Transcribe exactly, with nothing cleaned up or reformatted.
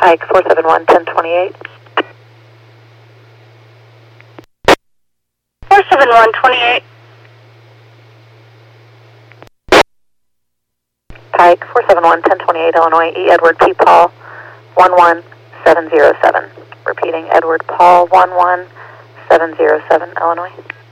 Ike, four seven one, ten twenty-eight. four seven one, twenty-eight. Ike, four seven one, ten twenty-eight, Illinois, E. Edward P. Paul, one one seven zero seven. Repeating, Edward Paul, one one seven zero seven, Illinois.